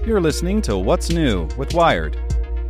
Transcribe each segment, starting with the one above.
You're listening to What's New with Wired.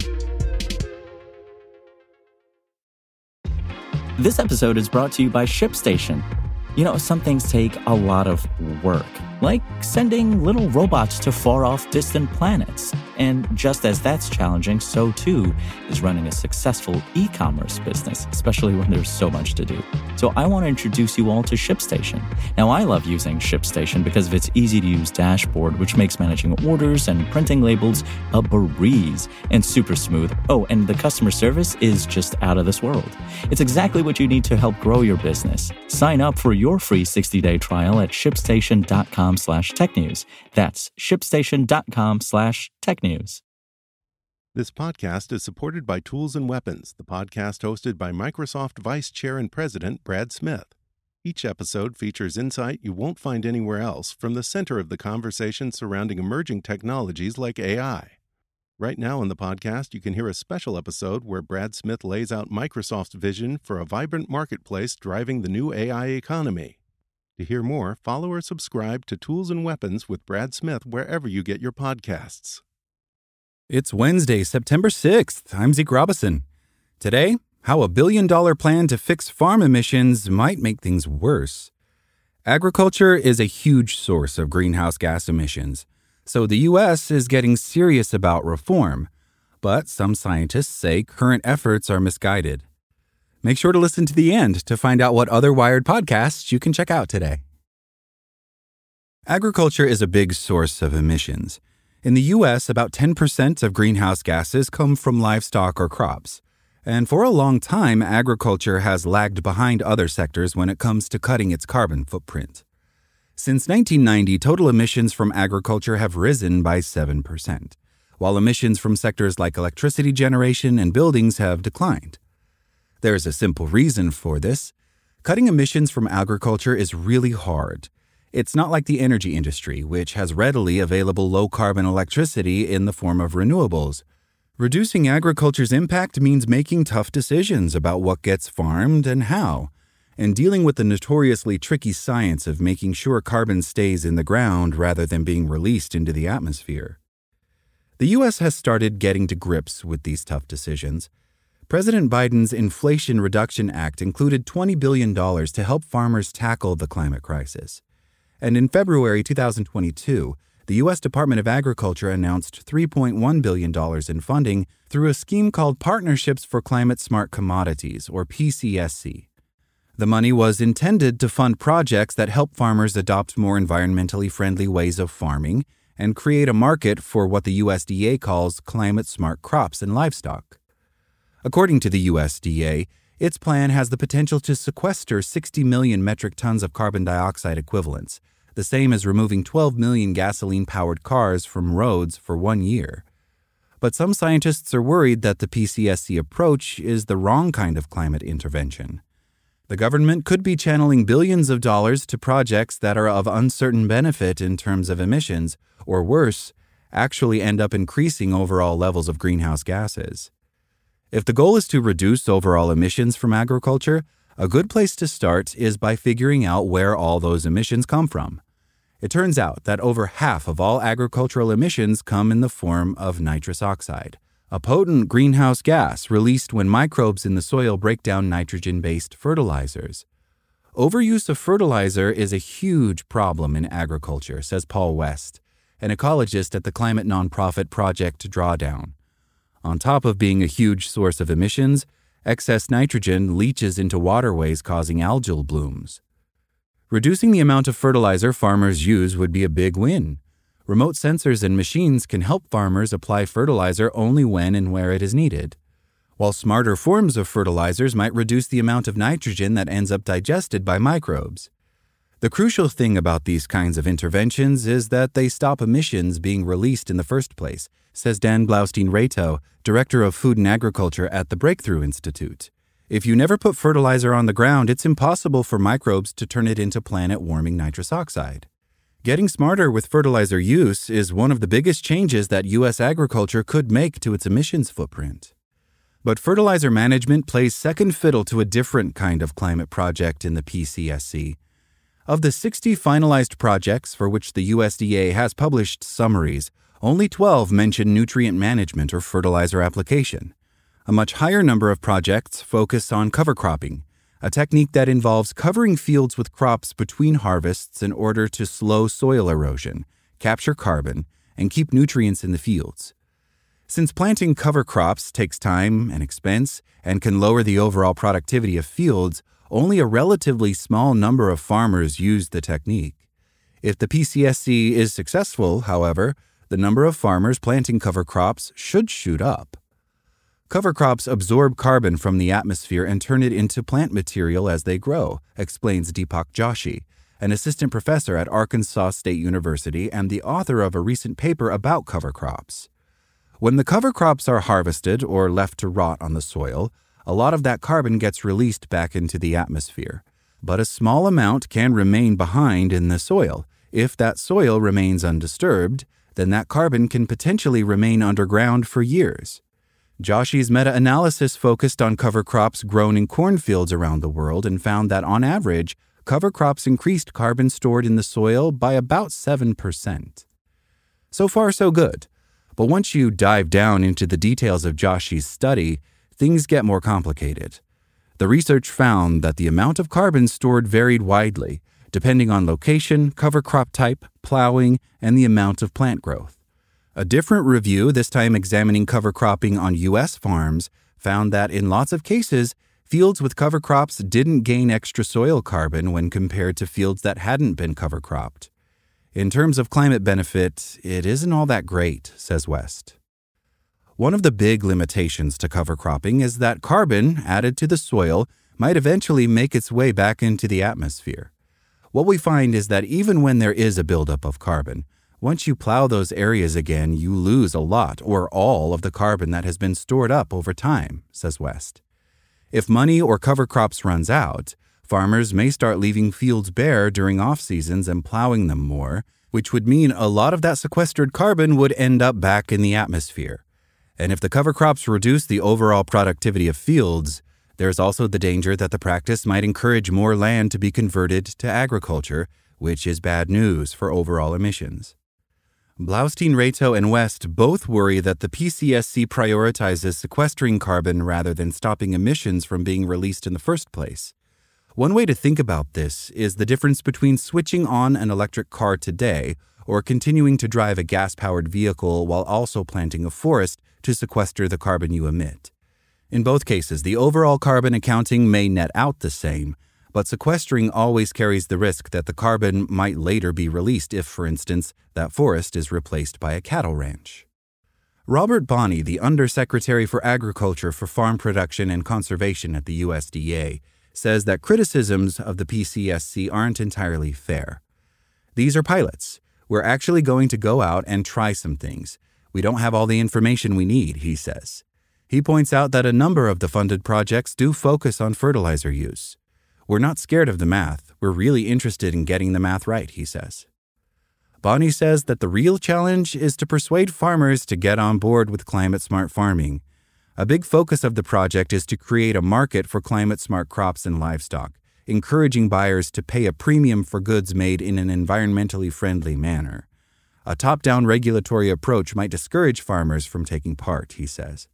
This episode is brought to you by ShipStation. You know, some things take a lot of work, like sending little robots to far-off distant planets. And just as that's challenging, so too is running a successful e-commerce business, especially when there's so much to do. So I want to introduce you all to ShipStation. Now, I love using ShipStation because of its easy-to-use dashboard, which makes managing orders and printing labels a breeze and super smooth. Oh, and the customer service is just out of this world. It's exactly what you need to help grow your business. Sign up for your free 60-day trial at shipstation.com/technews. That's shipstation.com/technews. This podcast is supported by Tools and Weapons, the podcast hosted by Microsoft Vice Chair and President Brad Smith. Each episode features insight you won't find anywhere else from the center of the conversation surrounding emerging technologies like AI. Right now on the podcast, you can hear a special episode where Brad Smith lays out Microsoft's vision for a vibrant marketplace driving the new AI economy. To hear more, follow or subscribe to Tools and Weapons with Brad Smith wherever you get your podcasts. It's Wednesday, September 6th. I'm Zeke Robison. Today, how a billion-dollar plan to fix farm emissions might make things worse. Agriculture is a huge source of greenhouse gas emissions, so the U.S. is getting serious about reform. But some scientists say current efforts are misguided. Make sure to listen to the end to find out what other Wired podcasts you can check out today. Agriculture is a big source of emissions. In the U.S., about 10% of greenhouse gases come from livestock or crops. And for a long time, agriculture has lagged behind other sectors when it comes to cutting its carbon footprint. Since 1990, total emissions from agriculture have risen by 7%, while emissions from sectors like electricity generation and buildings have declined. There's a simple reason for this. Cutting emissions from agriculture is really hard. It's not like the energy industry, which has readily available low-carbon electricity in the form of renewables. Reducing agriculture's impact means making tough decisions about what gets farmed and how, and dealing with the notoriously tricky science of making sure carbon stays in the ground rather than being released into the atmosphere. The U.S. has started getting to grips with these tough decisions. President Biden's Inflation Reduction Act included $20 billion to help farmers tackle the climate crisis. And in February 2022, the U.S. Department of Agriculture announced $3.1 billion in funding through a scheme called Partnerships for Climate Smart Commodities, or PCSC. The money was intended to fund projects that help farmers adopt more environmentally friendly ways of farming and create a market for what the USDA calls climate-smart crops and livestock. According to the USDA, its plan has the potential to sequester 60 million metric tons of carbon dioxide equivalents, the same as removing 12 million gasoline-powered cars from roads for 1 year. But some scientists are worried that the PCSC approach is the wrong kind of climate intervention. The government could be channeling billions of dollars to projects that are of uncertain benefit in terms of emissions, or worse, actually end up increasing overall levels of greenhouse gases. If the goal is to reduce overall emissions from agriculture, a good place to start is by figuring out where all those emissions come from. It turns out that over half of all agricultural emissions come in the form of nitrous oxide, a potent greenhouse gas released when microbes in the soil break down nitrogen-based fertilizers. Overuse of fertilizer is a huge problem in agriculture, says Paul West, an ecologist at the climate nonprofit Project Drawdown. On top of being a huge source of emissions, excess nitrogen leaches into waterways causing algal blooms. Reducing the amount of fertilizer farmers use would be a big win. Remote sensors and machines can help farmers apply fertilizer only when and where it is needed, while smarter forms of fertilizers might reduce the amount of nitrogen that ends up digested by microbes. The crucial thing about these kinds of interventions is that they stop emissions being released in the first place, says Dan Blaustein-Rayto, Director of Food and Agriculture at the Breakthrough Institute. If you never put fertilizer on the ground, it's impossible for microbes to turn it into planet-warming nitrous oxide. Getting smarter with fertilizer use is one of the biggest changes that U.S. agriculture could make to its emissions footprint. But fertilizer management plays second fiddle to a different kind of climate project in the PCSC. Of the 60 finalized projects for which the USDA has published summaries, Only 12 mention nutrient management or fertilizer application. A much higher number of projects focus on cover cropping, a technique that involves covering fields with crops between harvests in order to slow soil erosion, capture carbon, and keep nutrients in the fields. Since planting cover crops takes time and expense and can lower the overall productivity of fields, only a relatively small number of farmers use the technique. If the PCSC is successful, however, the number of farmers planting cover crops should shoot up. Cover crops absorb carbon from the atmosphere and turn it into plant material as they grow, explains Deepak Joshi, an assistant professor at Arkansas State University and the author of a recent paper about cover crops. When the cover crops are harvested or left to rot on the soil, a lot of that carbon gets released back into the atmosphere. But a small amount can remain behind in the soil. If that soil remains undisturbed, then that carbon can potentially remain underground for years. Joshi's meta-analysis focused on cover crops grown in cornfields around the world and found that on average, cover crops increased carbon stored in the soil by about 7%. So far, so good. But once you dive down into the details of Joshi's study, things get more complicated. The research found that the amount of carbon stored varied widely, depending on location, cover crop type, plowing, and the amount of plant growth. A different review, this time examining cover cropping on U.S. farms, found that in lots of cases, fields with cover crops didn't gain extra soil carbon when compared to fields that hadn't been cover cropped. In terms of climate benefit, it isn't all that great, says West. One of the big limitations to cover cropping is that carbon added to the soil might eventually make its way back into the atmosphere. What we find is that even when there is a buildup of carbon, once you plow those areas again, you lose a lot or all of the carbon that has been stored up over time, says West. If money or cover crops runs out, farmers may start leaving fields bare during off-seasons and plowing them more, which would mean a lot of that sequestered carbon would end up back in the atmosphere. And if the cover crops reduce the overall productivity of fields, there's also the danger that the practice might encourage more land to be converted to agriculture, which is bad news for overall emissions. Blaustein, Reto, and West both worry that the PCSC prioritizes sequestering carbon rather than stopping emissions from being released in the first place. One way to think about this is the difference between switching on an electric car today or continuing to drive a gas-powered vehicle while also planting a forest to sequester the carbon you emit. In both cases, the overall carbon accounting may net out the same, but sequestering always carries the risk that the carbon might later be released if, for instance, that forest is replaced by a cattle ranch. Robert Bonney, the Undersecretary for Agriculture for Farm Production and Conservation at the USDA, says that criticisms of the PCSC aren't entirely fair. These are pilots. We're actually going to go out and try some things. We don't have all the information we need, he says. He points out that a number of the funded projects do focus on fertilizer use. We're not scared of the math. We're really interested in getting the math right, he says. Bonney says that the real challenge is to persuade farmers to get on board with climate-smart farming. A big focus of the project is to create a market for climate-smart crops and livestock, encouraging buyers to pay a premium for goods made in an environmentally friendly manner. A top-down regulatory approach might discourage farmers from taking part, he says.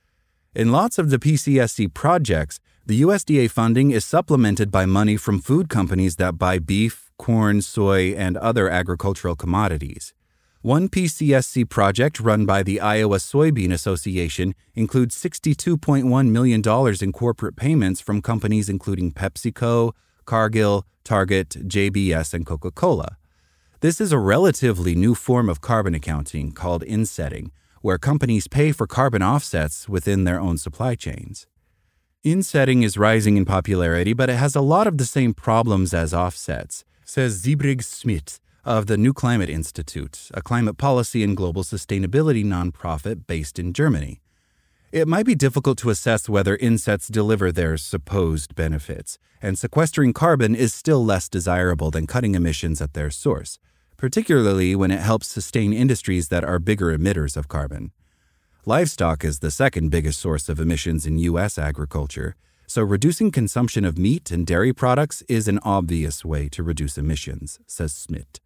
In lots of the PCSC projects, the USDA funding is supplemented by money from food companies that buy beef, corn, soy, and other agricultural commodities. One PCSC project run by the Iowa Soybean Association includes $62.1 million in corporate payments from companies including PepsiCo, Cargill, Target, JBS, and Coca-Cola. This is a relatively new form of carbon accounting called insetting, where companies pay for carbon offsets within their own supply chains. Insetting is rising in popularity, but it has a lot of the same problems as offsets, says Siebrig Schmidt of the New Climate Institute, a climate policy and global sustainability nonprofit based in Germany. It might be difficult to assess whether insets deliver their supposed benefits, and sequestering carbon is still less desirable than cutting emissions at their source, particularly when it helps sustain industries that are bigger emitters of carbon. Livestock is the second biggest source of emissions in U.S. agriculture, so reducing consumption of meat and dairy products is an obvious way to reduce emissions, says Schmidt.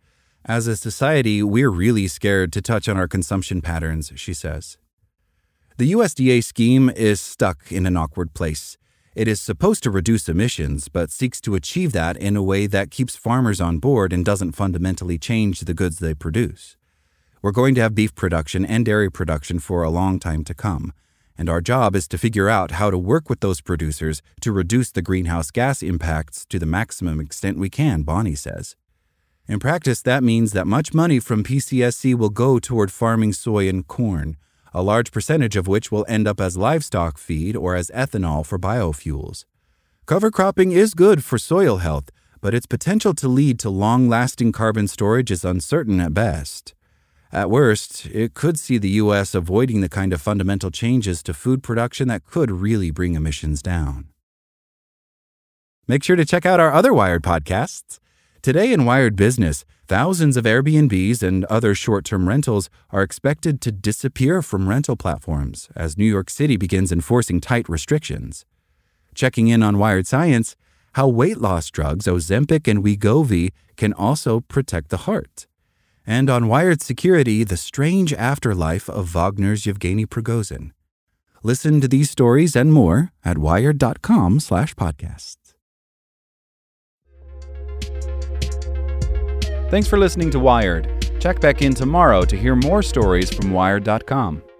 As a society, we're really scared to touch on our consumption patterns, she says. The USDA scheme is stuck in an awkward place. It is supposed to reduce emissions, but seeks to achieve that in a way that keeps farmers on board and doesn't fundamentally change the goods they produce. We're going to have beef production and dairy production for a long time to come, and our job is to figure out how to work with those producers to reduce the greenhouse gas impacts to the maximum extent we can, Bonnie says. In practice, that means that much money from PCSC will go toward farming soy and corn, a large percentage of which will end up as livestock feed or as ethanol for biofuels. Cover cropping is good for soil health, but its potential to lead to long-lasting carbon storage is uncertain at best. At worst, it could see the U.S. avoiding the kind of fundamental changes to food production that could really bring emissions down. Make sure to check out our other Wired podcasts. Today in Wired Business, thousands of Airbnbs and other short-term rentals are expected to disappear from rental platforms as New York City begins enforcing tight restrictions. Checking in on Wired Science, how weight loss drugs Ozempic and Wegovy can also protect the heart. And on Wired Security, the strange afterlife of Wagner's Yevgeny Prigozhin. Listen to these stories and more at wired.com/podcasts. Thanks for listening to Wired. Check back in tomorrow to hear more stories from Wired.com.